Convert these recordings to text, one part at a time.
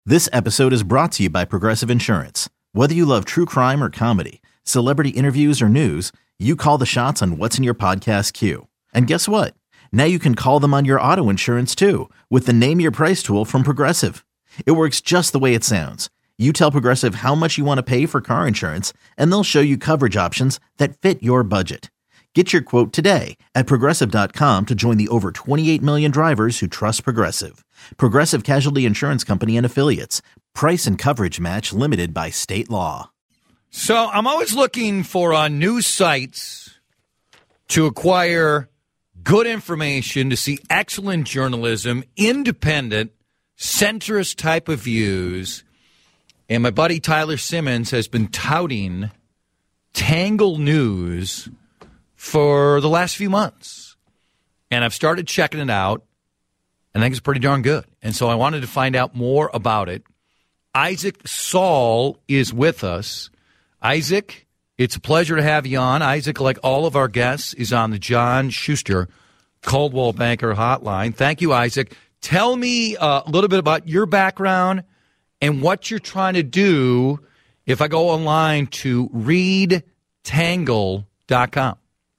This episode is brought to you by Progressive Insurance. Whether you love true crime or comedy, celebrity interviews or news, you call the shots on what's in your podcast queue. And guess what? Now you can call them on your auto insurance too with the Name Your Price tool from Progressive. It works just the way it sounds. You tell Progressive how much you want to pay for car insurance, and they'll show you coverage options that fit your budget. Get your quote today at Progressive.com to join the over 28 million drivers who trust Progressive. Progressive Casualty Insurance Company and Affiliates. Price and coverage match limited by state law. So I'm always looking for news sites to acquire good information, to see excellent journalism, independent, centrist type of views. And my buddy Tyler Simmons has been touting Tangle News for the last few months. And I've started checking it out, and I think it's pretty darn good. And so I wanted to find out more about it. Isaac Saul is with us. Isaac, it's a pleasure to have you on. Isaac, like all of our guests, is on the John Schuster Coldwell Banker Hotline. Thank you, Isaac. Tell me a little bit about your background and what you're trying to do if I go online to readtangle.com.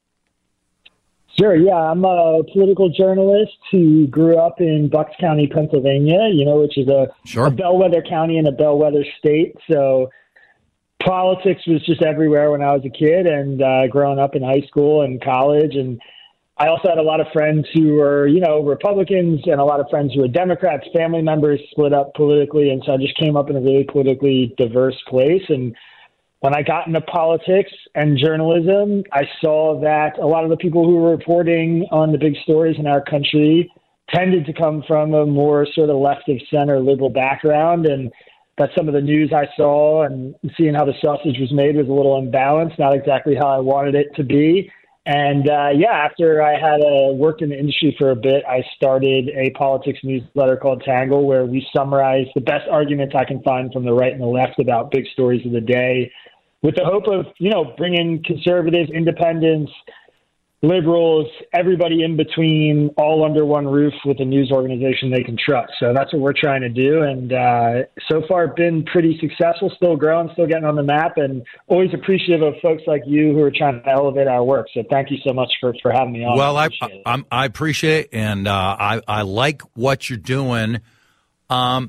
Sure, yeah. I'm a political journalist who grew up in Bucks County, Pennsylvania, which is a bellwether county and a bellwether state. So politics was just everywhere when I was a kid and growing up in high school and college. And I also had a lot of friends who were, Republicans and a lot of friends who were Democrats, family members split up politically. And so I just came up in a really politically diverse place. And when I got into politics and journalism, I saw that a lot of the people who were reporting on the big stories in our country tended to come from a more sort of left of center liberal background, and that some of the news I saw and seeing how the sausage was made was a little imbalanced, not exactly how I wanted it to be. And after I had worked in the industry for a bit, I started a politics newsletter called Tangle, where we summarize the best arguments I can find from the right and the left about big stories of the day, with the hope of, bringing conservatives, independents, liberals, everybody in between, all under one roof with a news organization they can trust. So that's what we're trying to do. And so far been pretty successful, still growing, still getting on the map, and always appreciative of folks like you who are trying to elevate our work. So thank you so much for having me on. Well, I appreciate it, and I like what you're doing. How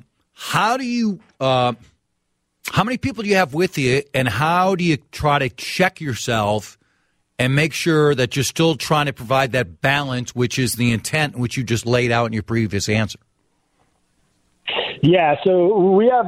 many people do you have with you, and how do you try to check yourself and make sure that you're still trying to provide that balance, which is the intent which you just laid out in your previous answer? Yeah, so we have,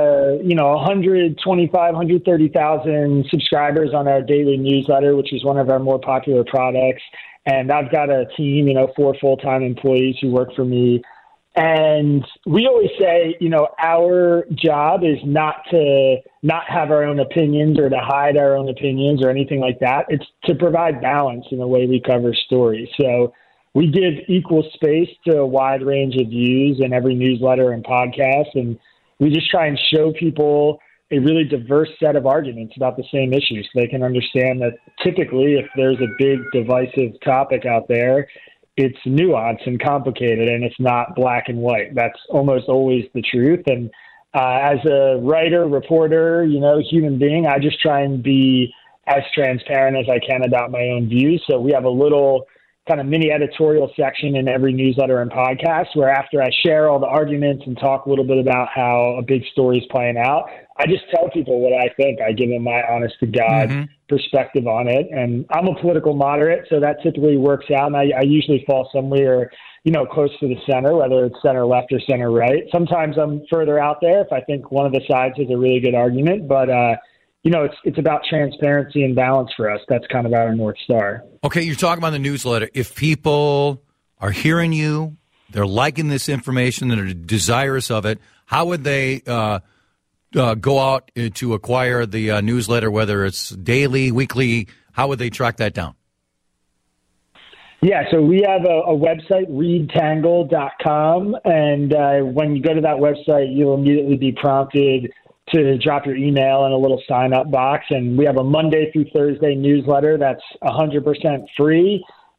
130,000 subscribers on our daily newsletter, which is one of our more popular products. And I've got a team, 4 full-time employees who work for me. And we always say, our job is not to not have our own opinions or to hide our own opinions or anything like that. It's to provide balance in the way we cover stories. So we give equal space to a wide range of views in every newsletter and podcast. And we just try and show people a really diverse set of arguments about the same issue, so they can understand that typically if there's a big divisive topic out there, it's nuanced and complicated, and it's not black and white. That's almost always the truth. And as a writer, reporter, human being, I just try and be as transparent as I can about my own views. So we have a little kind of mini editorial section in every newsletter and podcast where after I share all the arguments and talk a little bit about how a big story is playing out, I just tell people what I think. I give them my honest to God perspective on it. And I'm a political moderate, so that typically works out. And I usually fall somewhere, close to the center, whether it's center left or center right. Sometimes I'm further out there if I think one of the sides has a really good argument. But, it's about transparency and balance for us. That's kind of our North Star. Okay, you're talking about the newsletter. If people are hearing you, they're liking this information, they're desirous of it, how would they go out to acquire the newsletter, whether it's daily, weekly? How would they track that down? Yeah, so we have a website, readtangle.com, and when you go to that website, you'll immediately be prompted to drop your email in a little sign-up box. And we have a Monday through Thursday newsletter that's 100% free.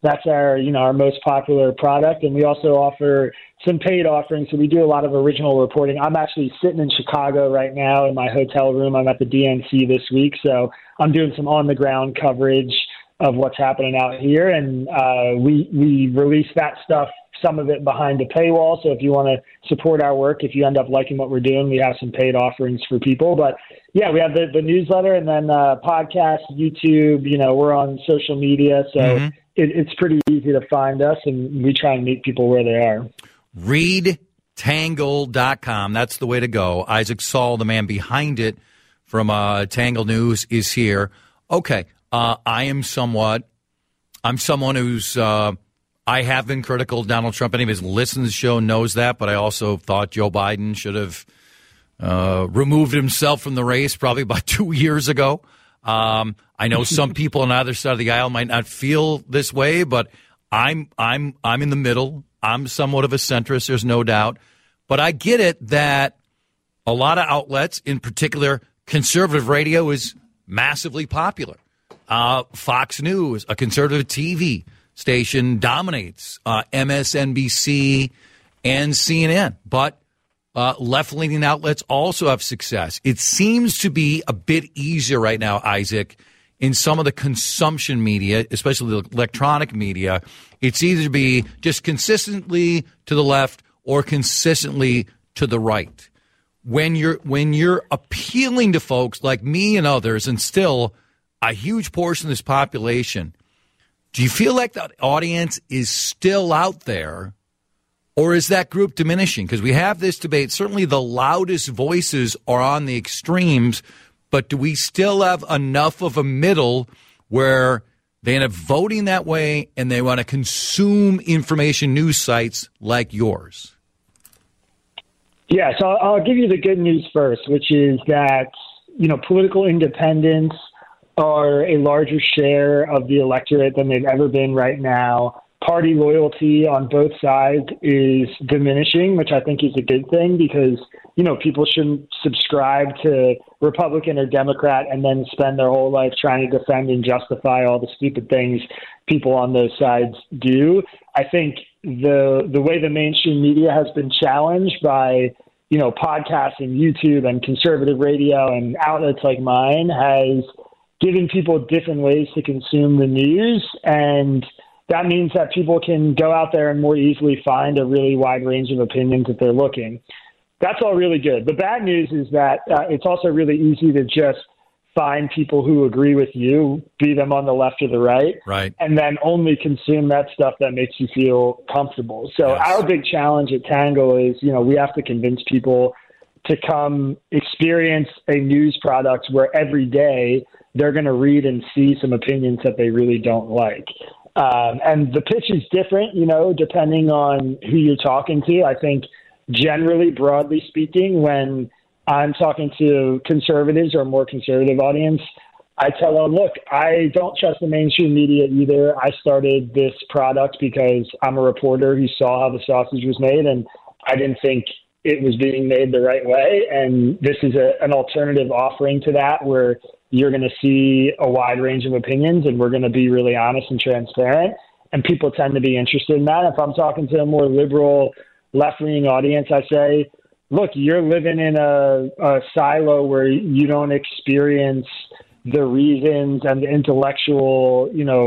That's our, our most popular product. And we also offer some paid offerings. So we do a lot of original reporting. I'm actually sitting in Chicago right now in my hotel room. I'm at the DNC this week. So I'm doing some on the ground coverage of what's happening out here. And we release that stuff, some of it behind the paywall. So if you want to support our work, if you end up liking what we're doing, we have some paid offerings for people. But yeah, we have the newsletter and then podcast, YouTube, we're on social media. So it's pretty easy to find us, and we try and meet people where they are. ReadTangle.com. That's the way to go. Isaac Saul, the man behind it from Tangle News, is here. Okay. I'm someone who's, I have been critical of Donald Trump. Anybody who's listened to the show knows that, but I also thought Joe Biden should have removed himself from the race probably about 2 years ago. I know some people on either side of the aisle might not feel this way, but I'm in the middle. I'm somewhat of a centrist, there's no doubt. But I get it that a lot of outlets, in particular conservative radio, is massively popular. Fox News, a conservative TV station, dominates MSNBC and CNN. But left-leaning outlets also have success. It seems to be a bit easier right now, Isaac, in some of the consumption media, especially the electronic media. It's either to be just consistently to the left or consistently to the right. When you're appealing to folks like me and others, and still a huge portion of this population, do you feel like that audience is still out there, or is that group diminishing? Because we have this debate. Certainly the loudest voices are on the extremes, but do we still have enough of a middle where they end up voting that way and they want to consume information news sites like yours? Yeah, so I'll give you the good news first, which is that, political independents are a larger share of the electorate than they've ever been right now. Party loyalty on both sides is diminishing, which I think is a good thing because, people shouldn't subscribe to Republican or Democrat and then spend their whole life trying to defend and justify all the stupid things people on those sides do. I think the way the mainstream media has been challenged by, podcasts and YouTube and conservative radio and outlets like mine has given people different ways to consume the news. And that means that people can go out there and more easily find a really wide range of opinions if they're looking. That's all really good. The bad news is that it's also really easy to just find people who agree with you, be them on the left or the right, and then only consume that stuff that makes you feel comfortable. So Our big challenge at Tangle is, we have to convince people to come experience a news product where every day they're going to read and see some opinions that they really don't like. And the pitch is different, depending on who you're talking to. I think generally, broadly speaking, when I'm talking to conservatives or a more conservative audience, I tell them, look, I don't trust the mainstream media either. I started this product because I'm a reporter who saw how the sausage was made, and I didn't think it was being made the right way. And this is an alternative offering to that where you're going to see a wide range of opinions, and we're going to be really honest and transparent. And people tend to be interested in that. If I'm talking to a more liberal, left-leaning audience, I say, look, you're living in a silo where you don't experience the reasons and the intellectual,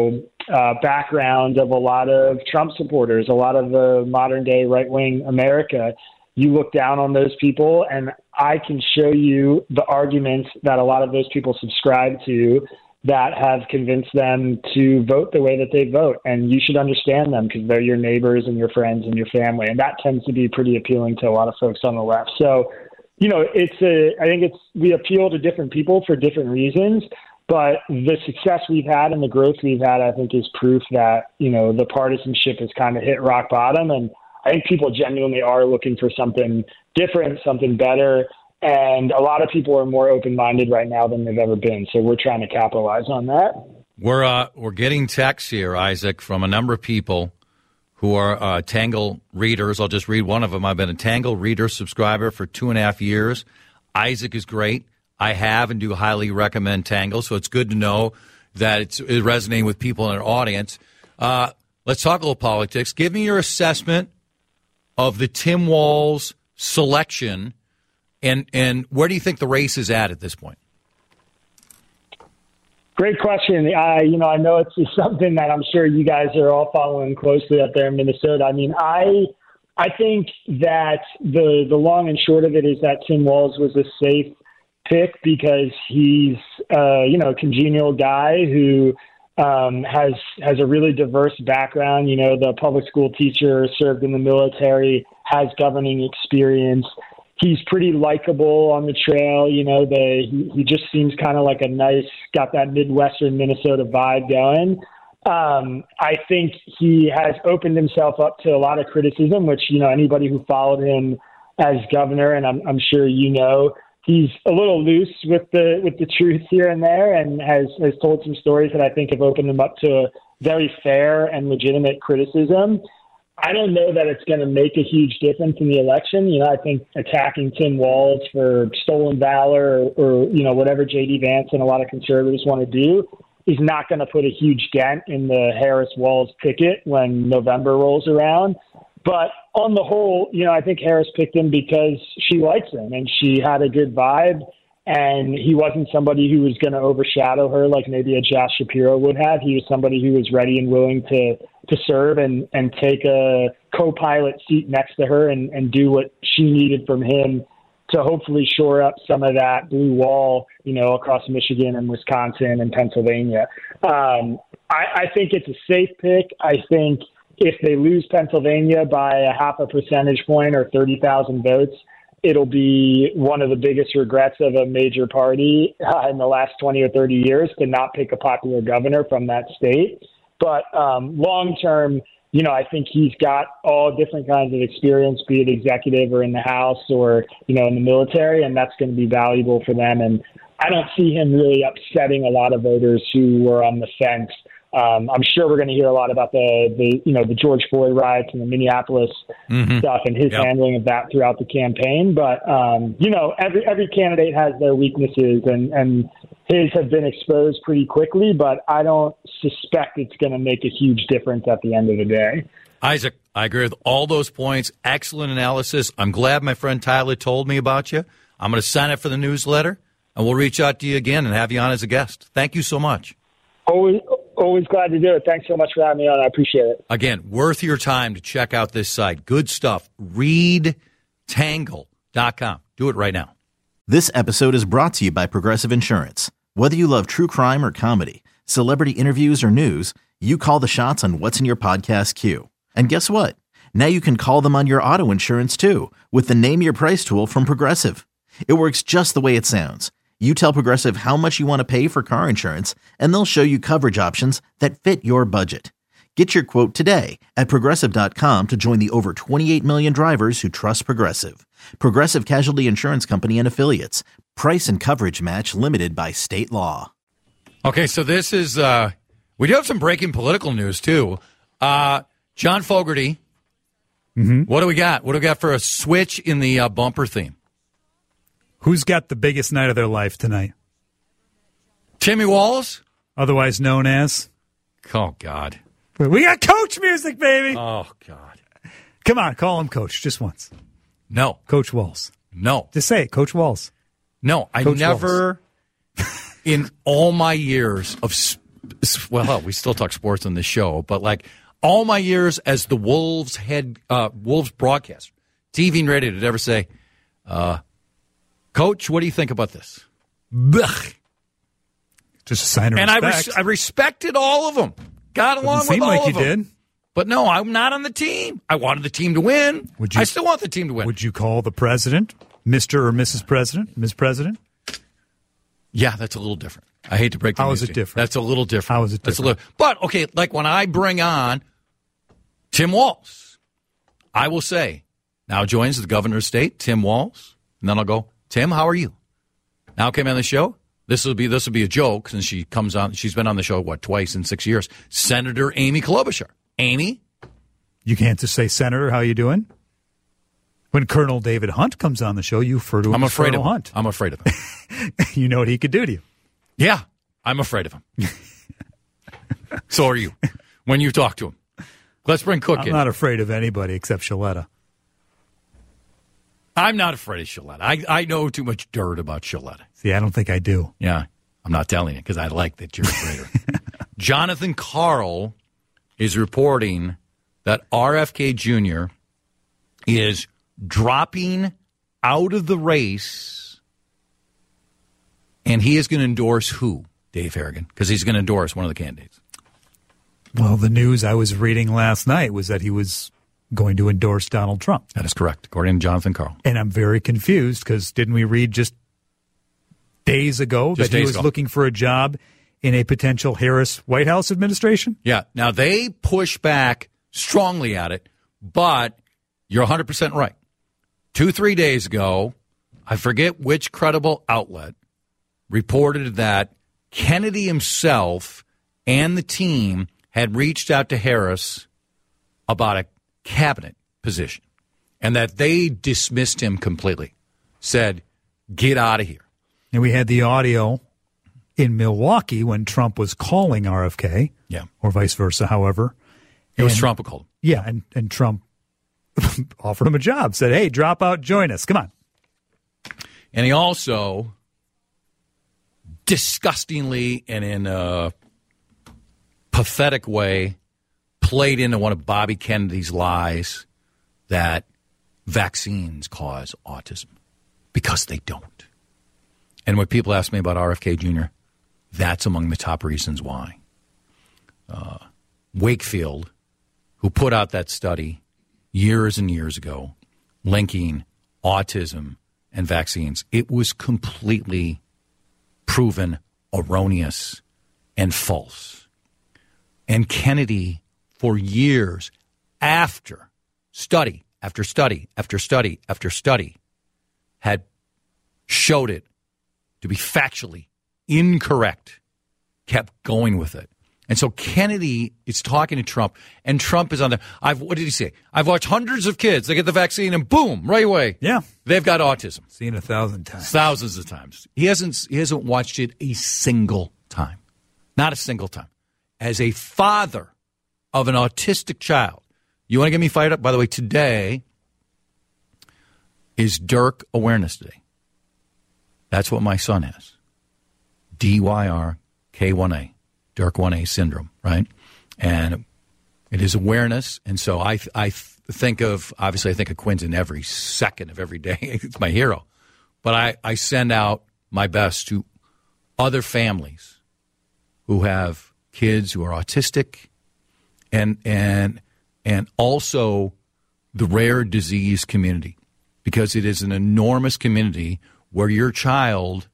background of a lot of Trump supporters, a lot of the modern-day right-wing America. You look down on those people, and I can show you the arguments that a lot of those people subscribe to that have convinced them to vote the way that they vote. And you should understand them because they're your neighbors and your friends and your family. And that tends to be pretty appealing to a lot of folks on the left. So, I think we appeal to different people for different reasons, but the success we've had and the growth we've had, I think, is proof that, the partisanship has kind of hit rock bottom. And I think people genuinely are looking for something different, something better. And a lot of people are more open-minded right now than they've ever been. So we're trying to capitalize on that. We're getting texts here, Isaac, from a number of people who are Tangle readers. I'll just read one of them. I've been a Tangle reader subscriber for 2.5 years. Isaac is great. I have and do highly recommend Tangle. So it's good to know that it's resonating with people in our audience. let's talk a little politics. Give me your assessment of the Tim Walz selection, and where do you think the race is at this point? Great question. I know it's something that I'm sure you guys are all following closely up there in Minnesota. I mean, I think that the long and short of it is that Tim Walz was a safe pick because he's a congenial guy who has a really diverse background. The public school teacher, served in the military, has governing experience. He's pretty likable on the trail. He just seems kind of like got that Midwestern Minnesota vibe going. I think he has opened himself up to a lot of criticism, which, anybody who followed him as governor, and I'm sure he's a little loose with the truth here and there, and has told some stories that I think have opened him up to very fair and legitimate criticism. I don't know that it's going to make a huge difference in the election. I think attacking Tim Walz for stolen valor or whatever J.D. Vance and a lot of conservatives want to do is not going to put a huge dent in the Harris-Walz ticket when November rolls around. But on the whole, I think Harris picked him because she likes him and she had a good vibe, and he wasn't somebody who was going to overshadow her like maybe a Josh Shapiro would have. He was somebody who was ready and willing to serve and take a co-pilot seat next to her and do what she needed from him to hopefully shore up some of that blue wall, across Michigan and Wisconsin and Pennsylvania. I think it's a safe pick. I think if they lose Pennsylvania by a 0.5 percentage point or 30,000 votes, it'll be one of the biggest regrets of a major party in the last 20 or 30 years to not pick a popular governor from that state. But long term, I think he's got all different kinds of experience, be it executive or in the House or, in the military, and that's going to be valuable for them. And I don't see him really upsetting a lot of voters who were on the fence. I'm sure we're going to hear a lot about the George Floyd riots and the Minneapolis stuff and his handling of that throughout the campaign. But, every candidate has their weaknesses, and his have been exposed pretty quickly, but I don't suspect it's going to make a huge difference at the end of the day. Isaac, I agree with all those points. Excellent analysis. I'm glad my friend Tyler told me about you. I'm going to sign up for the newsletter, and we'll reach out to you again and have you on as a guest. Thank you so much. Always glad to do it. Thanks so much for having me on. I appreciate it. Again, worth your time to check out this site. Good stuff. ReadTangle.com. Do it right now. This episode is brought to you by Progressive Insurance. Whether you love true crime or comedy, celebrity interviews or news, you call the shots on what's in your podcast queue. And guess what? Now you can call them on your auto insurance too with the Name Your Price tool from Progressive. It works just the way it sounds. You tell Progressive how much you want to pay for car insurance, and they'll show you coverage options that fit your budget. Get your quote today at Progressive.com to join the over 28 million drivers who trust Progressive. Progressive Casualty Insurance Company and Affiliates. Price and coverage match limited by state law. Okay, so this is, we do have some breaking political news, too. John Fogerty, what do we got? What do we got for a switch in the bumper theme? Who's got the biggest night of their life tonight? Timmy Walz? Otherwise known as? Oh, God. We got Coach music, baby. Oh, God. Come on, call him Coach just once. No. Coach Walz. No. Just say it, Coach Walz. No, I Coach never, in all my years of, we still talk sports on this show, but like all my years as the Wolves Wolves broadcaster, TV and radio, did ever say, Coach, what do you think about this? Blech. Just a sign of respect. And I respected all of them. Got along with all like of you them. Did. But no, I'm not on the team. I wanted the team to win. I still want the team to win. Would you call the president Mr. or Mrs. President? Ms. President? Yeah, that's a little different. I hate to break the news. How is it different? That's a little different. How is it different? But, okay, like when I bring on Tim Walz, I will say, now joins the governor of state, Tim Walz, and then I'll go, Tim, how are you? Now came on the show. This will be a joke since she comes on. She's been on the show, twice in 6 years. Senator Amy Klobuchar. Amy? You can't just say, Senator, how you doing? When Colonel David Hunt comes on the show, you refer to him as Colonel Hunt. I'm afraid of him. You know what he could do to you. Yeah, I'm afraid of him. So are you when you talk to him. Let's bring Cook I'm in. not afraid of anybody except Shaletta. I'm not afraid of Shaletta. I know too much dirt about Shaletta. See, I don't think I do. Yeah, I'm not telling you because I like that you're afraid of her. Jonathan Karl is reporting that RFK Jr. is dropping out of the race, and he is going to endorse who, Dave Harrigan? Because he's going to endorse one of the candidates. Well, the news I was reading last night was that he was going to endorse Donald Trump. That is correct, according to Jonathan Karl. And I'm very confused because didn't we read just days ago that he was looking for a job in a potential Harris White House administration? Yeah. Now, they push back strongly at it, but you're 100% right. 2-3 days ago, I forget which credible outlet reported that Kennedy himself and the team had reached out to Harris about a cabinet position and that they dismissed him completely, said, get out of here. And we had the audio in Milwaukee when Trump was calling RFK, or vice versa, however. It was Trump who called him. Yeah, and Trump offered him a job, said, hey, drop out, join us, come on. And he also disgustingly and in a pathetic way played into one of Bobby Kennedy's lies that vaccines cause autism, because they don't. And when people ask me about RFK Jr., that's among the top reasons why. Wakefield, who put out that study years and years ago, linking autism and vaccines, it was completely proven erroneous and false. And Kennedy, for years after study after study after study after study, had showed it to be factually incorrect, kept going with it. And so Kennedy is talking to Trump, and Trump is on there. What did he say? I've watched hundreds of kids. They get the vaccine, and boom, right away. Yeah. They've got autism. Seen 1,000 times. Thousands of times. He hasn't watched it a single time. Not a single time. As a father of an autistic child, you want to get me fired up? By the way, today is Dirk Awareness Day. That's what my son has. DYRK1A. Dirk 1A syndrome, right? And it is awareness. And so I think of Quinton every second of every day. It's my hero. But I send out my best to other families who have kids who are autistic and also the rare disease community, because it is an enormous community where your child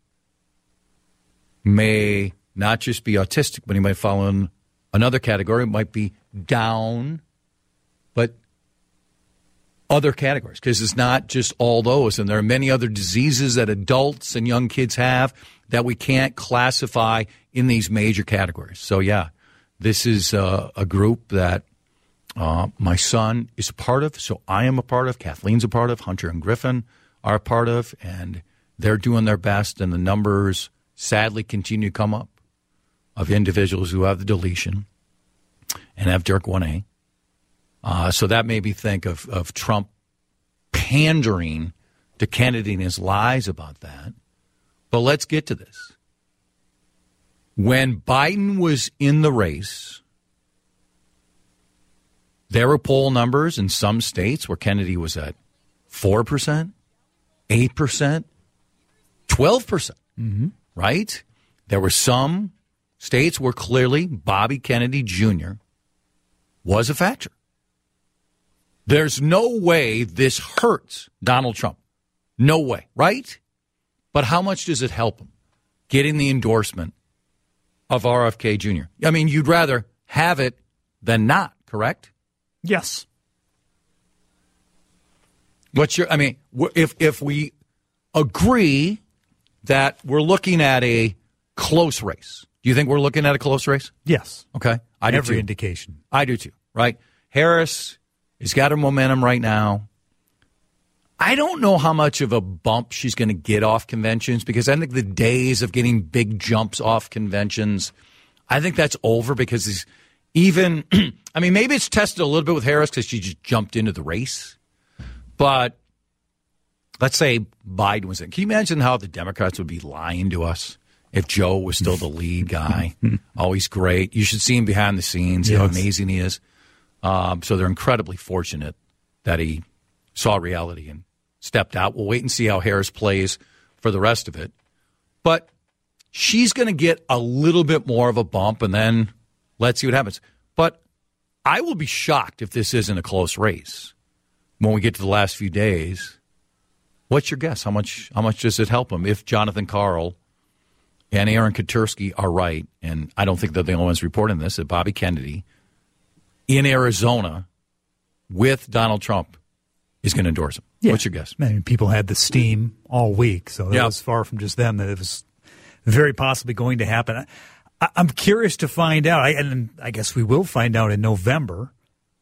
may not just be autistic, but he might fall in another category. It might be Down, but other categories, because it's not just all those. And there are many other diseases that adults and young kids have that we can't classify in these major categories. So, yeah, this is a group that my son is a part of, so I am a part of, Kathleen's a part of, Hunter and Griffin are a part of, and they're doing their best, and the numbers sadly continue to come up of individuals who have the deletion and have Dirk 1A. So that made me think of Trump pandering to Kennedy and his lies about that. But let's get to this. When Biden was in the race, there were poll numbers in some states where Kennedy was at 4%, 8%, 12%, right? There were some states where clearly Bobby Kennedy Jr. was a factor. There's no way this hurts Donald Trump. No way, right? But how much does it help him getting the endorsement of RFK Jr.? I mean, you'd rather have it than not, correct? Yes. If we agree that we're looking at a close race, do you think we're looking at a close race? Yes. Okay. I do Every too. indication. I do too, right? Harris has got her momentum right now. I don't know how much of a bump she's going to get off conventions, because I think the days of getting big jumps off conventions, I think that's over, because even, I mean, maybe it's tested a little bit with Harris because she just jumped into the race. But let's say Biden was in. Can you imagine how the Democrats would be lying to us if Joe was still the lead guy? Oh, he's great. You should see him behind the scenes, how amazing he is. So they're incredibly fortunate that he saw reality and stepped out. We'll wait and see how Harris plays for the rest of it. But she's going to get a little bit more of a bump, and then let's see what happens. But I will be shocked if this isn't a close race when we get to the last few days. What's your guess? How much does it help him if Jonathan Karl and Aaron Katersky are right? And I don't think they're the only ones reporting this, that Bobby Kennedy in Arizona with Donald Trump is going to endorse him. Yeah. What's your guess? I mean, people had the steam all week, so that was far from just them. That it was very possibly going to happen. I'm curious to find out, and I guess we will find out in November,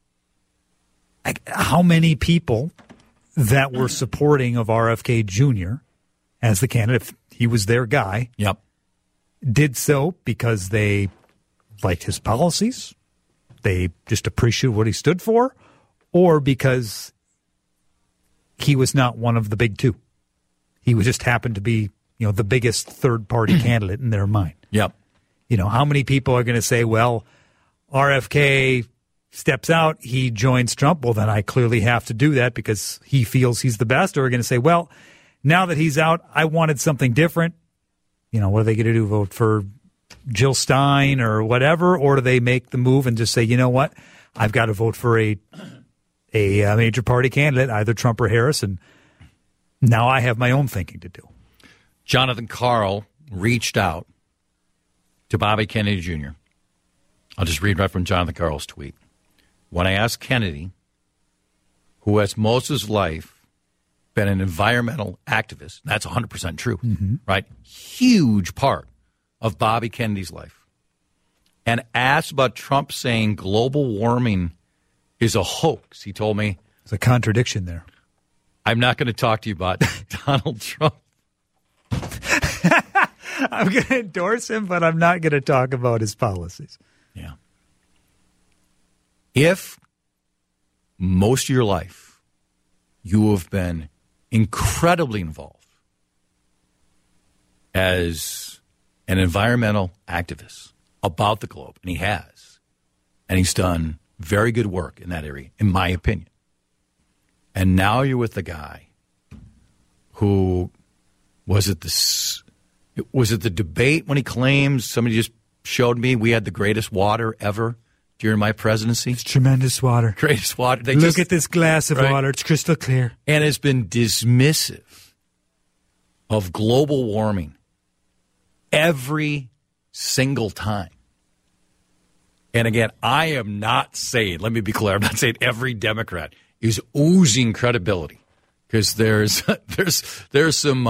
how many people that were supporting of RFK Jr. as the candidate, if he was their guy, did so because they liked his policies, they just appreciated what he stood for, or because he was not one of the big two. He just happened to be, the biggest third-party candidate in their mind. How many people are going to say, well, RFK steps out, he joins Trump, well, then I clearly have to do that because he feels he's the best. Or are going to say, well, now that he's out, I wanted something different. What are they going to do, vote for Jill Stein or whatever? Or do they make the move and just say, you know what, I've got to vote for a major party candidate, either Trump or Harris, and now I have my own thinking to do. Jonathan Karl reached out to Bobby Kennedy Jr. I'll just read right from Jonathan Karl's tweet. When I asked Kennedy, who has most of his life been an environmental activist, that's 100% true, right? Huge part of Bobby Kennedy's life. And asked about Trump saying global warming is a hoax, he told me, there's a contradiction there. I'm not going to talk to you about Donald Trump. I'm going to endorse him, but I'm not going to talk about his policies. Yeah. If most of your life you have been incredibly involved as an environmental activist about the globe, and he has, and he's done very good work in that area, in my opinion. And now you're with the guy who was it the debate when he claims, somebody just showed me we had the greatest water ever during my presidency? It's tremendous water. Greatest water. Look at this glass of water. It's crystal clear. And has been dismissive of global warming every single time. And again, I am not saying, let me be clear, I'm not saying every Democrat is oozing credibility, because there's some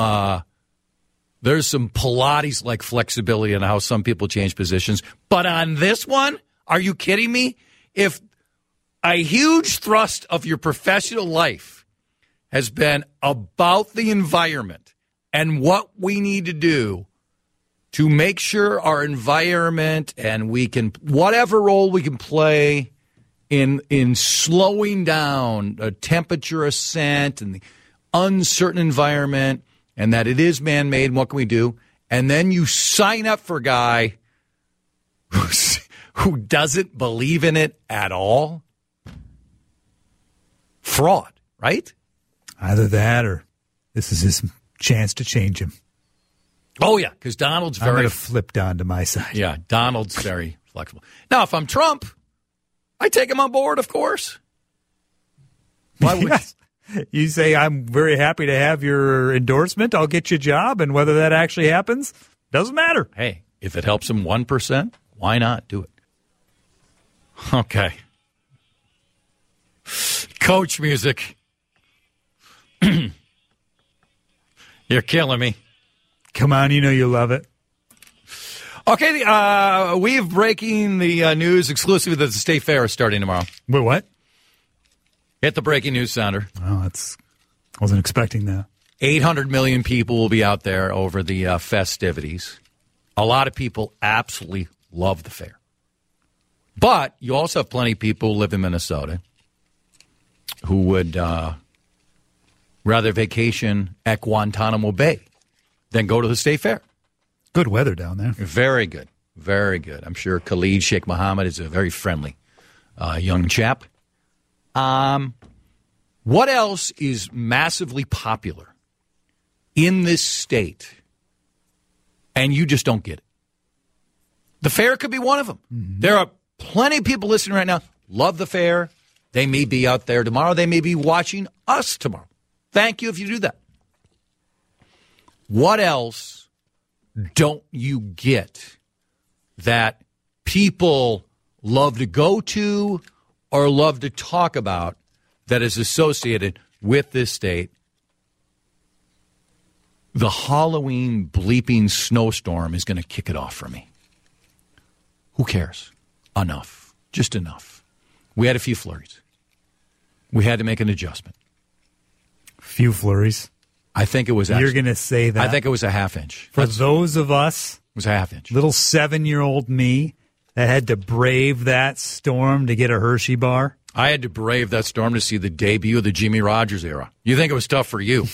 Pilates-like flexibility in how some people change positions. But on this one, are you kidding me? If a huge thrust of your professional life has been about the environment and what we need to do to make sure our environment and we can, whatever role we can play in slowing down a temperature ascent and the uncertain environment, and that it is man-made, what can we do? And then you sign up for a guy who doesn't believe in it at all? Fraud, right? Either that or this is his chance to change him. Oh, yeah, because Donald's very... I'm going to flip Don to my side. Yeah, Donald's very flexible. Now, if I'm Trump, I take him on board, of course. Why would... Yes. You say, I'm very happy to have your endorsement. I'll get you a job. And whether that actually happens, doesn't matter. Hey, if it helps him 1%, why not do it? Okay. Coach music. You're killing me. Come on, you know you love it. Okay, we're breaking the news exclusively that the State Fair is starting tomorrow. Wait, what? Hit the breaking news sounder. Oh, I wasn't expecting that. 800 million people will be out there over the festivities. A lot of people absolutely love the fair. But you also have plenty of people who live in Minnesota who would rather vacation at Guantanamo Bay than go to the State Fair. Good weather down there. Very good. Very good. I'm sure Khalid Sheikh Mohammed is a very friendly young chap. What else is massively popular in this state and you just don't get it? The fair could be one of them. Mm-hmm. There are plenty of people listening right now, love the fair. They may be out there tomorrow. They may be watching us tomorrow. Thank you if you do that. What else don't you get that people love to go to or love to talk about that is associated with this state? The Halloween bleeping snowstorm is going to kick it off for me. Who cares? Enough. Just enough. We had a few flurries. We had to make an adjustment. Few flurries. I think it was. You're going to say that? I think it was a half inch. For those of us, it was a half inch. Little 7-year-old me that had to brave that storm to get a Hershey bar. I had to brave that storm to see the debut of the Jimmy Rogers era. You think it was tough for you?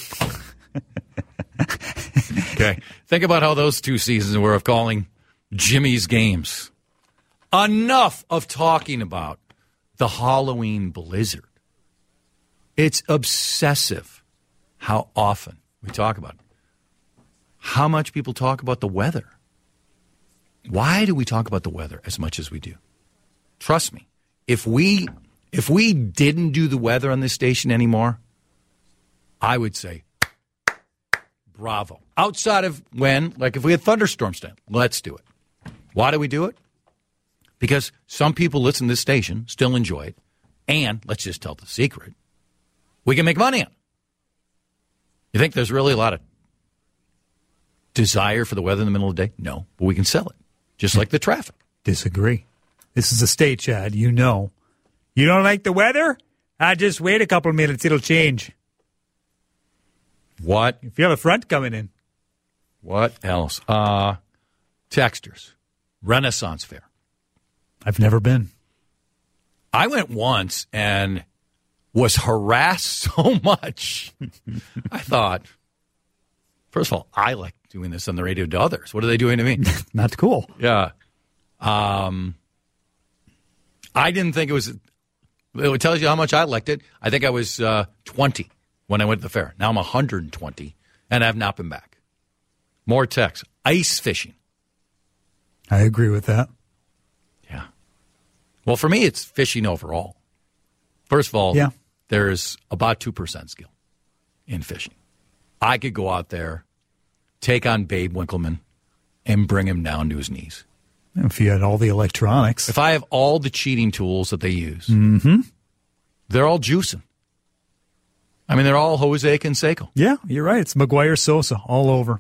Okay. Think about how those 2 seasons were of calling Jimmy's games. Enough of talking about the Halloween blizzard. It's obsessive how often we talk about it. How much people talk about the weather. Why do we talk about the weather as much as we do? Trust me, if we didn't do the weather on this station anymore, I would say, bravo. Outside of when, like if we had thunderstorms, let's do it. Why do we do it? Because some people listen to this station, still enjoy it, and let's just tell the secret, we can make money on it. You think there's really a lot of desire for the weather in the middle of the day? No, but we can sell it, just like the traffic. Disagree. This is a state, Chad. You know. You don't like the weather? Just wait a couple of minutes. It'll change. What? You feel a front coming in. What else? Texters. Renaissance Fair. I've never been. I went once and was harassed so much. I thought, first of all, I like doing this on the radio to others. What are they doing to me? Not cool. Yeah. I didn't think it was, it tells you how much I liked it. I think I was 20 when I went to the fair. Now I'm 120, and I have not been back. More texts. Ice fishing. I agree with that. Yeah. Well, for me, it's fishing overall. First of all, there's about 2% skill in fishing. I could go out there, take on Babe Winkleman, and bring him down to his knees. If you had all the electronics. If I have all the cheating tools that they use, they're all juicing. I mean, they're all Jose Canseco. Yeah, you're right. It's Maguire Sosa all over.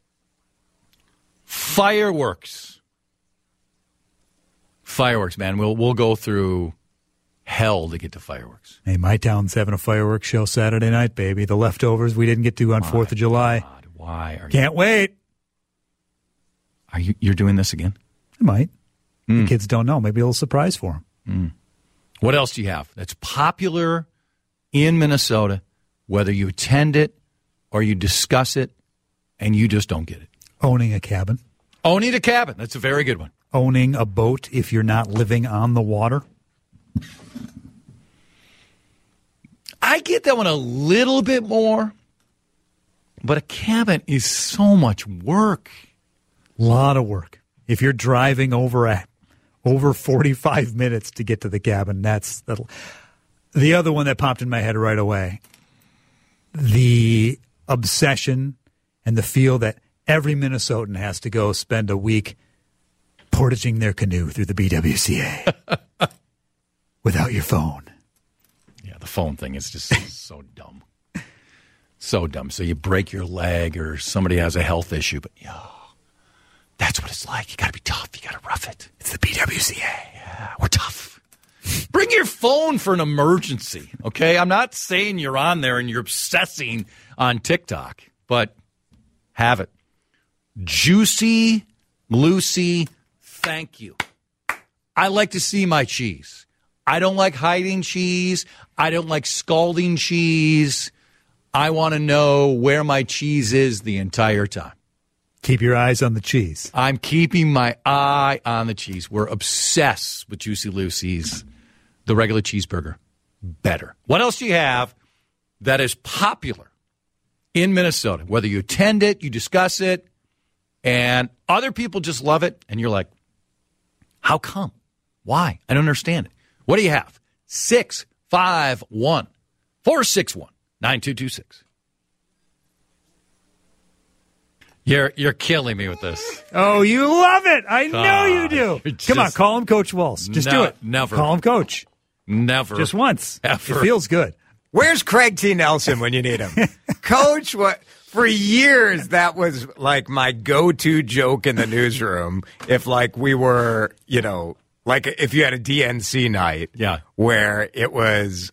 Fireworks. Fireworks, man. We'll go through hell to get to fireworks. Hey, my town's having a fireworks show Saturday night, baby. The leftovers we didn't get to on 4th of July. God, why are Can't wait. You're doing this again? I might. The kids don't know. Maybe a little surprise for them. What else do you have that's popular in Minnesota, whether you attend it or you discuss it and you just don't get it? Owning a cabin. Owning a cabin. That's a very good one. Owning a boat if you're not living on the water. I get that one a little bit more, but a cabin is so much work. A lot of work. If you're driving over 45 minutes to get to the cabin, that'll. The other one that popped in my head right away, the obsession and the feel that every Minnesotan has to go spend a week portaging their canoe through the BWCA without your phone. Yeah, the phone thing is just so dumb. So dumb. So you break your leg or somebody has a health issue, but that's what it's like. You got to be tough. You got to rough it. It's the BWCA. Yeah, we're tough. Bring your phone for an emergency, okay? I'm not saying you're on there and you're obsessing on TikTok, but have it. Juicy Lucy, thank you. I like to see my cheese. I don't like hiding cheese. I don't like scalding cheese. I want to know where my cheese is the entire time. Keep your eyes on the cheese. I'm keeping my eye on the cheese. We're obsessed with Juicy Lucy's, the regular cheeseburger. Better. What else do you have that is popular in Minnesota? Whether you attend it, you discuss it, and other people just love it, and you're like, how come? Why? I don't understand it. What do you have? 651-461-9226. You're killing me with this. Oh, you love it. I know you do. Come on, call him Coach Walsh. Just do it. Never. Call him Coach. Never. Just once. Ever. It feels good. Where's Craig T. Nelson when you need him? Coach, what? For years, that was like my go-to joke in the newsroom. If like we were, like if you had a DNC night, where it was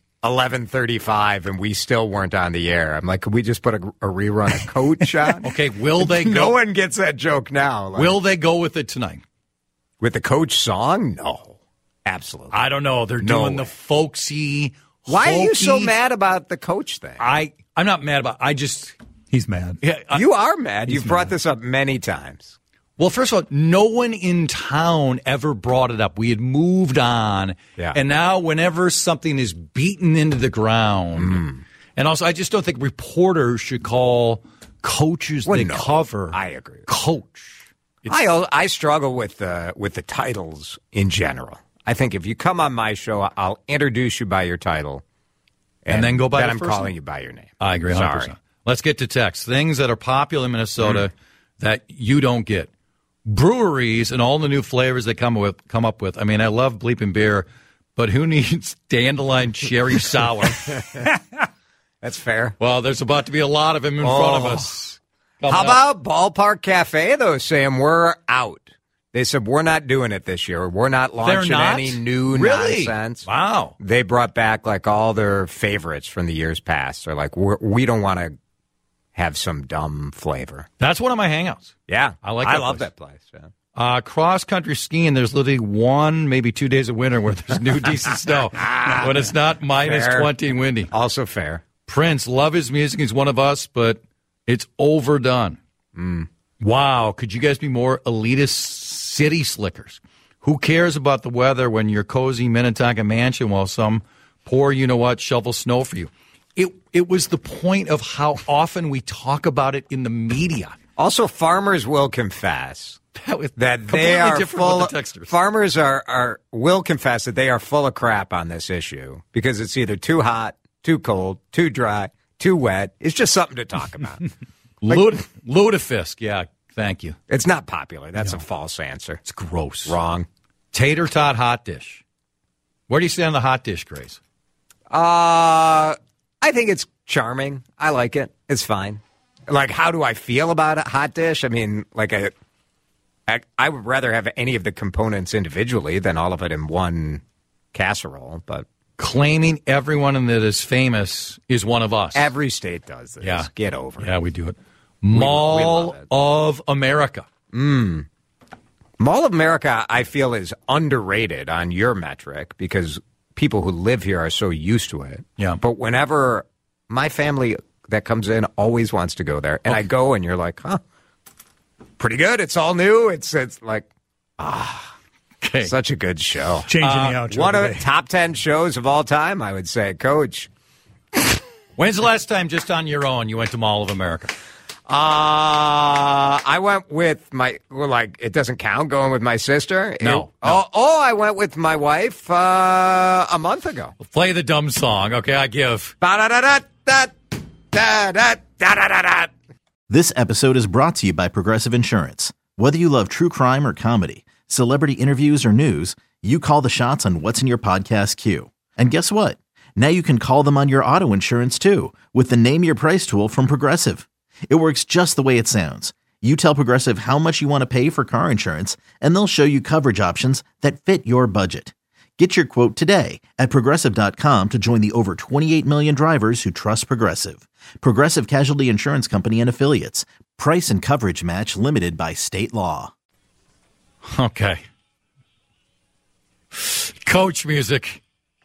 11:35 and we still weren't on the air. I'm like, could we just put a rerun of Coach on? Okay, will they go? No one gets that joke now. Like, will they go with it tonight? With the Coach song? No, absolutely. I don't know. They're doing the folksy. Why are you so mad about the Coach thing? I'm not mad about it. He's mad. Yeah, you are mad. You've brought this up many times. Well, first of all, no one in town ever brought it up. We had moved on. Yeah. And now whenever something is beaten into the ground, and also I just don't think reporters should call coaches cover. I agree. Coach. I struggle with the titles in general. I think if you come on my show, I'll introduce you by your title. And then go by then the I'm first calling name. you by your name. I agree 100%. Sorry. Let's get to text. Things that are popular in Minnesota that you don't get. Breweries and all the new flavors they come up with. I mean, I love bleeping beer, but who needs dandelion cherry sour? That's fair. Well, there's about to be a lot of them in front of us. How about Ballpark Cafe, though, saying we're out? They said we're not doing it this year. We're not launching any new nonsense. Wow. They brought back like all their favorites from the years past. They're like, we don't want to have some dumb flavor. That's one of my hangouts. Yeah. I love that place. Yeah. Cross-country skiing, there's literally 1, maybe 2 days of winter where there's new decent snow. When it's not minus Fair. 20 and windy. Also fair. Prince, love his music. He's one of us, but it's overdone. Wow. Could you guys be more elitist city slickers? Who cares about the weather when you're cozy Minnetonka mansion while some poor you-know-what shovels snow for you? It was the point of how often we talk about it in the media. Also, farmers will confess that they are full. Farmers will confess that they are full of crap on this issue because it's either too hot, too cold, too dry, too wet. It's just something to talk about. Lutefisk, yeah, thank you. It's not popular. That's a false answer. It's gross. Wrong. Tater tot hot dish. Where do you stand on the hot dish craze? I think it's charming. I like it. It's fine. Like, how do I feel about a hot dish? I mean, I would rather have any of the components individually than all of it in one casserole. But claiming everyone that is famous is one of us. Every state does this. Yeah. Get over it. Yeah, we do it. Mall of America. Mall of America, I feel, is underrated on your metric because people who live here are so used to it. Yeah. But whenever my family that comes in always wants to go there, and I go, and you're like, huh, pretty good. It's all new. It's like, okay. Such a good show. Changing the outro. One of the top 10 shows of all time, I would say, Coach. When's the last time, just on your own, you went to Mall of America? I went with it doesn't count going with my sister. No. I went with my wife a month ago. Play the dumb song, okay? I give. This episode is brought to you by Progressive Insurance. Whether you love true crime or comedy, celebrity interviews or news, you call the shots on what's in your podcast queue. And guess what? Now you can call them on your auto insurance too with the Name Your Price tool from Progressive. It works just the way it sounds. You tell Progressive how much you want to pay for car insurance, and they'll show you coverage options that fit your budget. Get your quote today at Progressive.com to join the over 28 million drivers who trust Progressive. Progressive Casualty Insurance Company and Affiliates. Price and coverage match limited by state law. Okay. Coach music.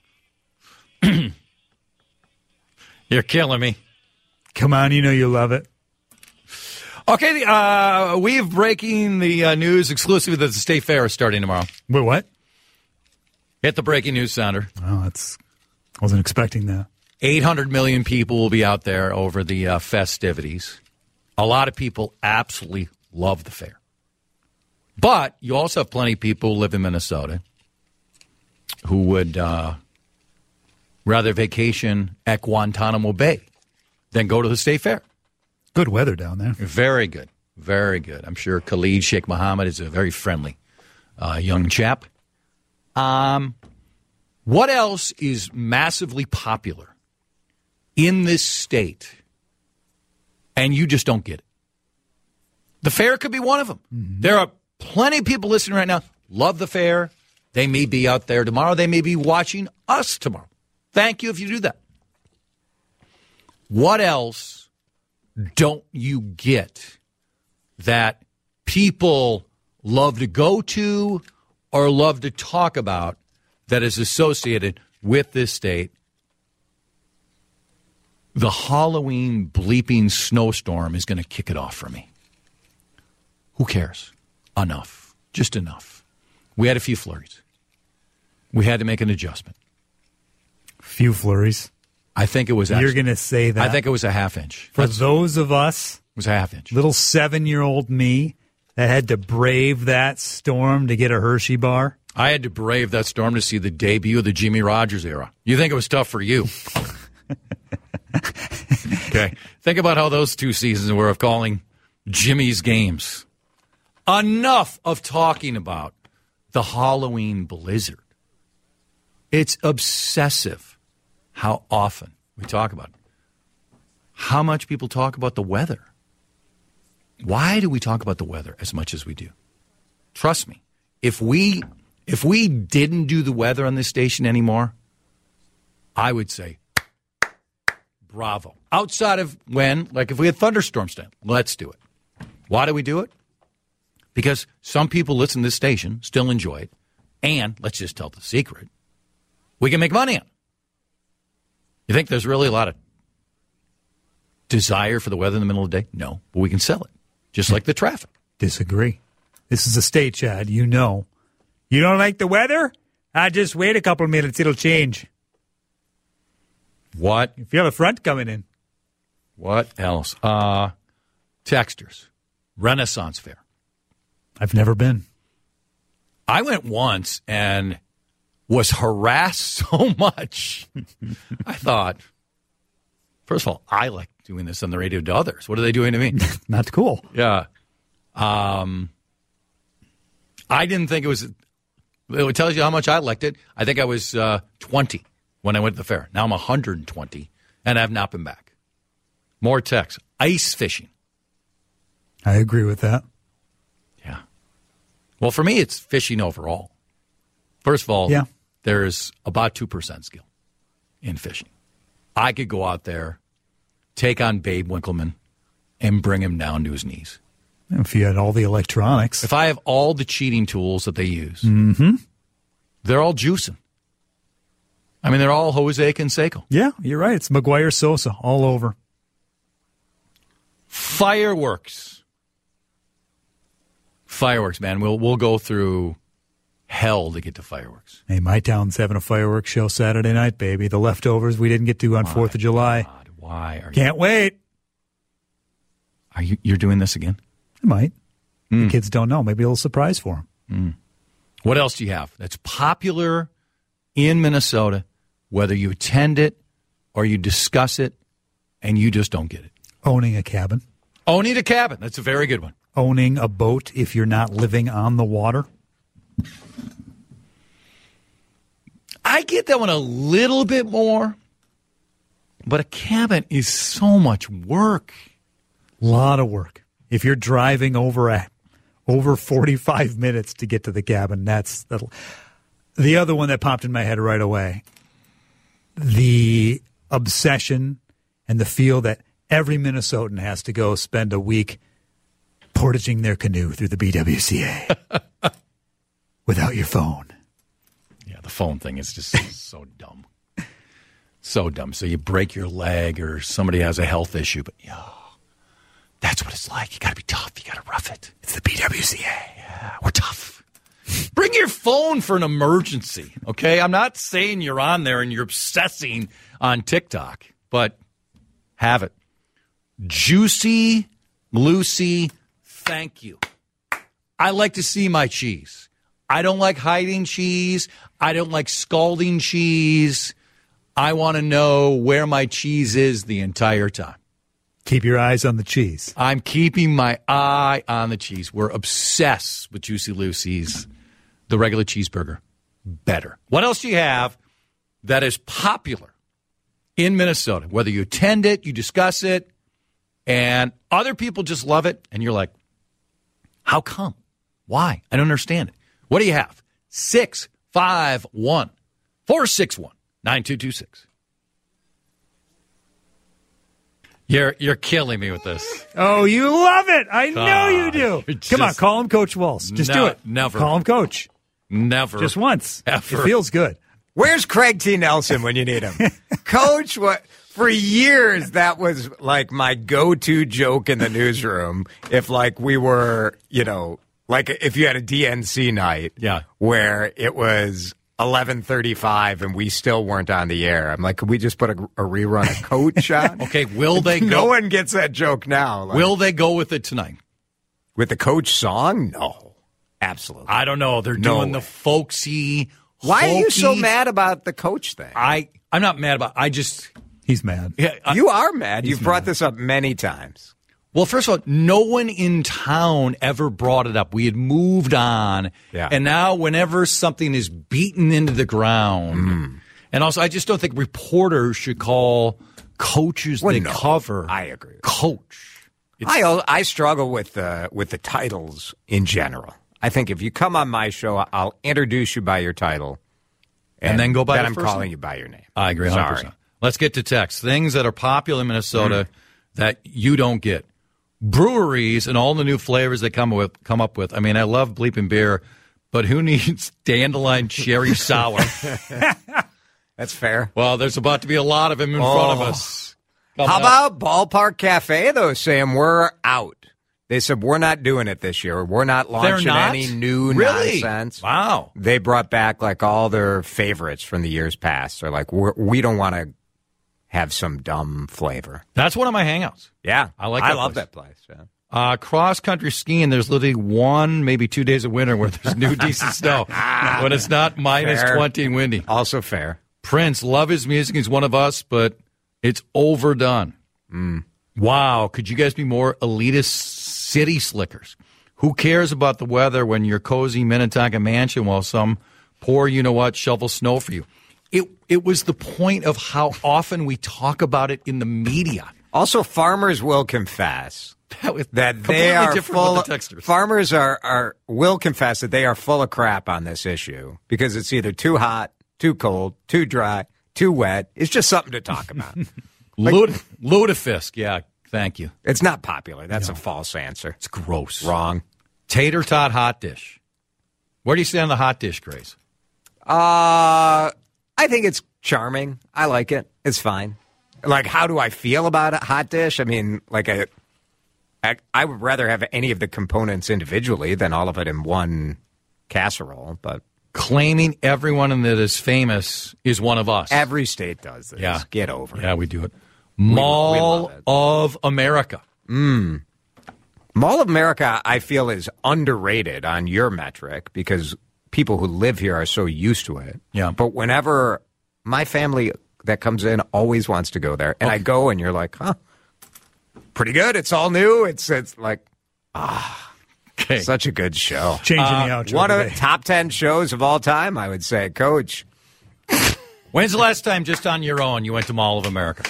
You're killing me. Come on, you know you love it. Okay, we're breaking the news exclusively that the State Fair is starting tomorrow. Wait, what? Hit the breaking news sounder. Oh, I wasn't expecting that. 800 million people will be out there over the festivities. A lot of people absolutely love the fair. But you also have plenty of people who live in Minnesota who would rather vacation at Guantanamo Bay than go to the State Fair. Good weather down there. Very good. Very good. I'm sure Khalid Sheikh Mohammed is a very friendly young chap. What else is massively popular in this state and you just don't get it? The fair could be one of them. Mm-hmm. There are plenty of people listening right now, love the fair. They may be out there tomorrow. They may be watching us tomorrow. Thank you if you do that. What else don't you get that people love to go to or love to talk about that is associated with this state? The Halloween bleeping snowstorm is going to kick it off for me. Who cares? Enough. Just enough. We had a few flurries. We had to make an adjustment. Few flurries. I think it was. You're going to say that? I think it was a half inch. For those of us, it was a half inch. Little 7-year-old me that had to brave that storm to get a Hershey bar. I had to brave that storm to see the debut of the Jimmy Rogers era. You think it was tough for you? Okay. Think about how those 2 seasons were of calling Jimmy's games. Enough of talking about the Halloween blizzard. It's obsessive how often we talk about it. How much people talk about the weather. Why do we talk about the weather as much as we do? Trust me, if we didn't do the weather on this station anymore, I would say, bravo. Outside of if we had thunderstorms then, let's do it. Why do we do it? Because some people listen to this station, still enjoy it, and let's just tell the secret, we can make money on it. You think there's really a lot of desire for the weather in the middle of the day? No, but we can sell it, just like the traffic. Disagree. This is a state, Chad. You know. You don't like the weather? Just wait a couple of minutes. It'll change. What? You feel a front coming in. What else? Texters. Renaissance Fair. I've never been. I went once and was harassed so much. I thought, first of all, I like doing this on the radio to others. What are they doing to me? Not cool. Yeah. I didn't think it was. It tells you how much I liked it. I think I was 20 when I went to the fair. Now I'm 120, and I have not been back. More texts. Ice fishing. I agree with that. Yeah. Well, for me, it's fishing overall. First of all, there's about 2% skill in fishing. I could go out there, take on Babe Winkleman, and bring him down to his knees. If you had all the electronics. If I have all the cheating tools that they use, they're all juicing. I mean, they're all Jose Canseco. Yeah, you're right. It's Maguire Sosa all over. Fireworks. Fireworks, man. We'll go through hell to get to fireworks. Hey, my town's having a fireworks show Saturday night, baby. The leftovers we didn't get to on 4th of July. God, why are Can't wait. You're doing this again? I might. The kids don't know. Maybe a little surprise for them. What else do you have that's popular in Minnesota, whether you attend it or you discuss it and you just don't get it? Owning a cabin. Owning a cabin. That's a very good one. Owning a boat if you're not living on the water. I get that one a little bit more, but a cabin is so much work. A lot of work. If you're driving over 45 minutes to get to the cabin, that'll. The other one that popped in my head right away, the obsession and the feel that every Minnesotan has to go spend a week portaging their canoe through the BWCA without your phone. Yeah, the phone thing is just so dumb. So dumb. So you break your leg or somebody has a health issue, but that's what it's like. You got to be tough. You got to rough it. It's the PWCA. Yeah, we're tough. Bring your phone for an emergency, okay? I'm not saying you're on there and you're obsessing on TikTok, but have it. Juicy Lucy, thank you. I like to see my cheese. I don't like hiding cheese. I don't like scalding cheese. I want to know where my cheese is the entire time. Keep your eyes on the cheese. I'm keeping my eye on the cheese. We're obsessed with Juicy Lucy's, the regular cheeseburger, better. What else do you have that is popular in Minnesota? Whether you attend it, you discuss it, and other people just love it, and you're like, how come? Why? I don't understand it. What do you have? 651-461-9226. You're killing me with this. Oh, you love it. I know you do. Come on, call him Coach Walsh. Just do it. Never. Call him Coach. Never. Just once. Ever. It feels good. Where's Craig T. Nelson when you need him? Coach, what? For years, that was like my go-to joke in the newsroom. If like we were, like if you had a DNC night, where it was 11:35 and we still weren't on the air. I'm like, could we just put a rerun of Coach on? Okay, will they go? No one gets that joke now. Like, will they go with it tonight? With the Coach song? No. Absolutely. I don't know. They're doing the folksy. Why are you so mad about the Coach thing? I'm not mad about it. He's mad. Yeah, you are mad. You've brought this up many times. Well, first of all, no one in town ever brought it up. We had moved on. Yeah. And now whenever something is beaten into the ground, and also I just don't think reporters should call coaches cover. I agree. Coach. I struggle with the titles in general. I think if you come on my show, I'll introduce you by your title. And then go by then the I'm first calling name. you by your name. I agree 100%. Sorry. Let's get to text. Things that are popular in Minnesota that you don't get. Breweries and all the new flavors they come up with. I mean, I love bleeping beer, but who needs dandelion cherry sour? That's fair. Well, there's about to be a lot of them in front of us. How about Ballpark Cafe, though, saying we're out? They said, we're not doing it this year. We're not launching any new nonsense. Wow. They brought back, like, all their favorites from the years past. They're like, we don't want to have some dumb flavor. That's one of my hangouts. Yeah. I love that place. Yeah. Cross-country skiing, there's literally 1, maybe 2 days of winter where there's new decent snow. When it's not minus Fair. 20 and windy. Also fair. Prince, love his music. He's one of us, but it's overdone. Wow. Could you guys be more elitist city slickers? Who cares about the weather when your cozy Minnetonka mansion while some poor you-know-what shovels snow for you? It was the point of how often we talk about it in the media. Also, farmers will confess that they are full. Farmers will confess that they are full of crap on this issue because it's either too hot, too cold, too dry, too wet. It's just something to talk about. Lutefisk, yeah, thank you. It's not popular. That's a false answer. It's gross. Wrong. Tater tot hot dish. Where do you stand on the hot dish craze? I think it's charming. I like it. It's fine. Like, how do I feel about a hot dish? I mean, like I would rather have any of the components individually than all of it in one casserole. But claiming everyone that is famous is one of us. Every state does this. Yeah. Get over it. Yeah, we do it. Mall of America. Mall of America, I feel, is underrated on your metric because people who live here are so used to it. Yeah. But whenever my family that comes in always wants to go there, and I go, and you're like, huh, pretty good. It's all new. It's like, okay. Such a good show. Changing the outro. One of the top 10 shows of all time, I would say, Coach. When's the last time, just on your own, you went to Mall of America?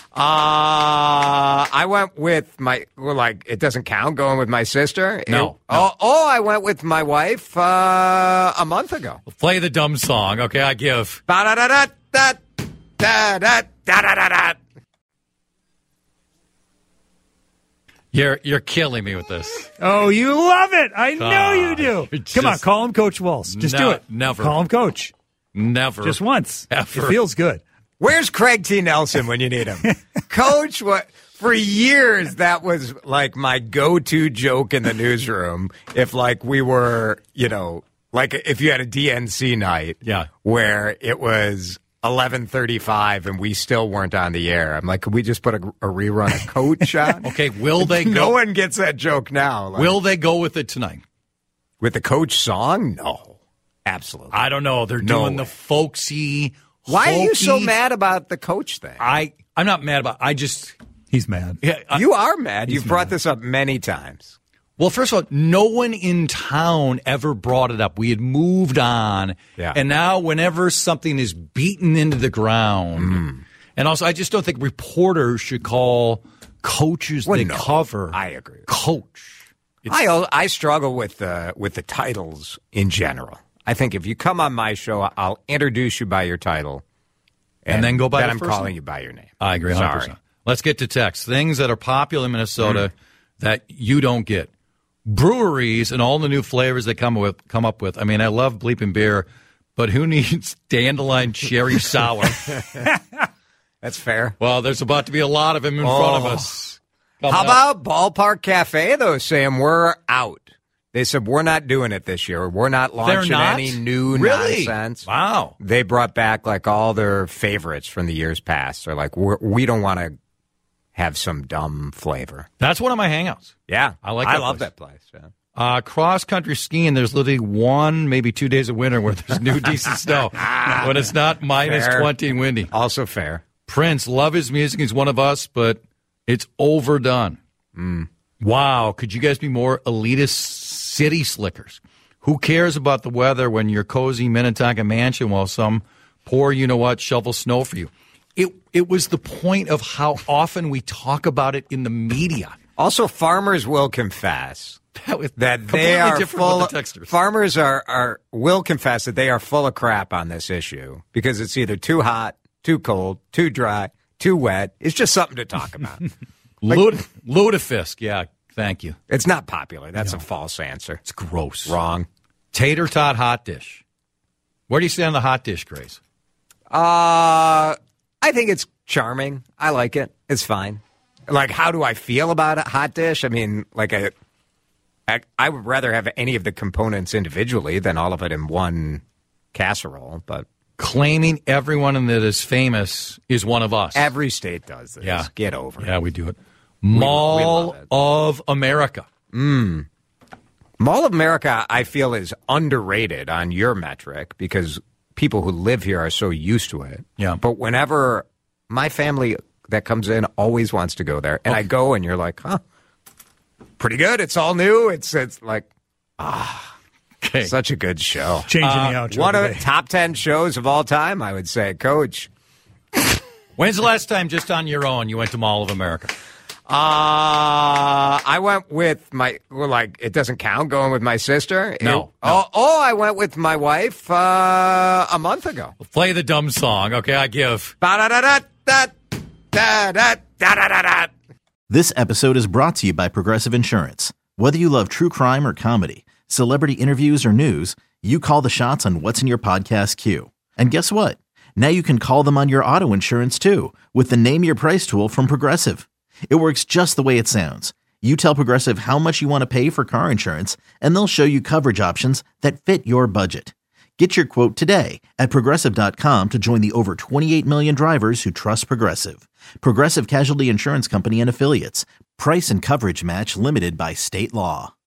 I went with it doesn't count going with my sister. No. I went with my wife a month ago. Play the dumb song, okay? I give. You're killing me with this. Oh, you love it. I know you do. Come on, call him Coach Walsh. Just do it. Never. Call him Coach. Never. Just once. Ever. It feels good. Where's Craig T. Nelson when you need him? Coach, what? For years, that was like my go-to joke in the newsroom. If like we were, like if you had a DNC night, where it was 11:35 and we still weren't on the air. I'm like, could we just put a rerun of Coach on? Okay, will they go? No one gets that joke now. Like, will they go with it tonight? With the Coach song? No. Absolutely. I don't know. They're doing the folksy. Why are you so mad about the Coach thing? I'm not mad about it. He's mad. Yeah, you are mad. You've brought this up many times. Well, first of all, no one in town ever brought it up. We had moved on. Yeah. And now whenever something is beaten into the ground, and also I just don't think reporters should call coaches cover. I agree. Coach. I struggle with the titles in general. I think if you come on my show, I'll introduce you by your title. And then go by then the I'm first calling name. you by your name. I agree 100%. Sorry. Let's get to text. Things that are popular in Minnesota that you don't get. Breweries and all the new flavors they come up with. I mean, I love bleeping beer, but who needs dandelion cherry sour? That's fair. Well, there's about to be a lot of them in front of us. How about Ballpark Cafe, though, saying we're out? They said, we're not doing it this year. We're not launching any new nonsense. Wow. They brought back, like, all their favorites from the years past. They're like, we don't want to have some dumb flavor. That's one of my hangouts. Yeah. I love that place. Yeah. Cross-country skiing, there's literally 1, maybe 2 days of winter where there's new decent snow. When it's not minus Fair. 20 and windy. Also fair. Prince, love his music. He's one of us, but it's overdone. Wow. Could you guys be more elitist city slickers? Who cares about the weather when you're cozy Minnetonka mansion while some poor you-know-what shovels snow for you? It was the point of how often we talk about it in the media. Also, farmers will confess that they are full. Farmers will confess that they are full of crap on this issue because it's either too hot, too cold, too dry, too wet. It's just something to talk about. Lutefisk, yeah, thank you. It's not popular. That's a false answer. It's gross. Wrong. Tater tot hot dish. Where do you stand on the hot dish craze? I think it's charming. I like it. It's fine. Like, how do I feel about a hot dish? I mean, like I would rather have any of the components individually than all of it in one casserole. But claiming everyone that is famous is one of us. Every state does this. Yeah. Get over it. Yeah, we do it. Mall of America. Mall of America, I feel, is underrated on your metric because people who live here are so used to it. Yeah. But whenever my family that comes in always wants to go there, and I go, and you're like, huh, pretty good. It's all new. It's like, okay. Such a good show. Changing the outro. One of the top 10 shows of all time, I would say, Coach. When's the last time, just on your own, you went to Mall of America? I went with it doesn't count going with my sister. No. I went with my wife a month ago. Play the dumb song, okay? I give. This episode is brought to you by Progressive Insurance. Whether you love true crime or comedy, celebrity interviews or news, you call the shots on what's in your podcast queue. And guess what? Now you can call them on your auto insurance too with the Name Your Price tool from Progressive. It works just the way it sounds. You tell Progressive how much you want to pay for car insurance, and they'll show you coverage options that fit your budget. Get your quote today at Progressive.com to join the over 28 million drivers who trust Progressive. Progressive Casualty Insurance Company and Affiliates. Price and coverage match limited by state law.